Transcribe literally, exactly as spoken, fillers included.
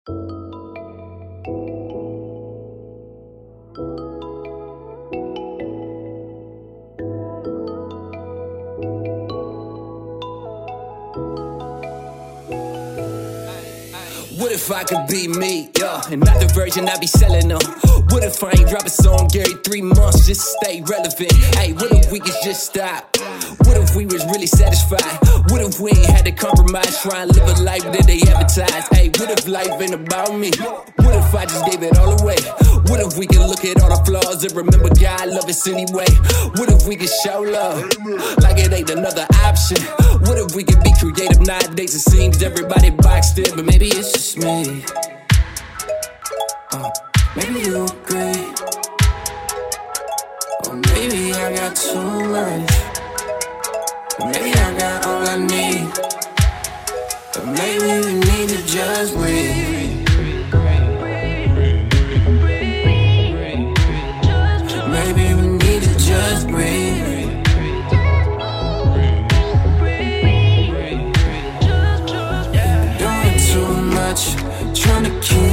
What if I could be me, yeah, and not the version I be selling them? What if I ain't drop a song every three months just to stay relevant? Hey, what if we could just stop? What if we was really satisfied? What if we ain't had to compromise, try and live a life that they advertise? Hey, what if life ain't about me? What if I just gave it all away? What if we could look at all the flaws and remember God love us anyway? What if we could show love like it ain't another option? What if we could be creative nowadays? It seems everybody boxed in, but maybe it's just me. Uh, maybe you agree. Or maybe I got too much. Maybe I got all I need. But maybe we need to just breathe. Maybe we need to just breathe. Doing too much, trying to keep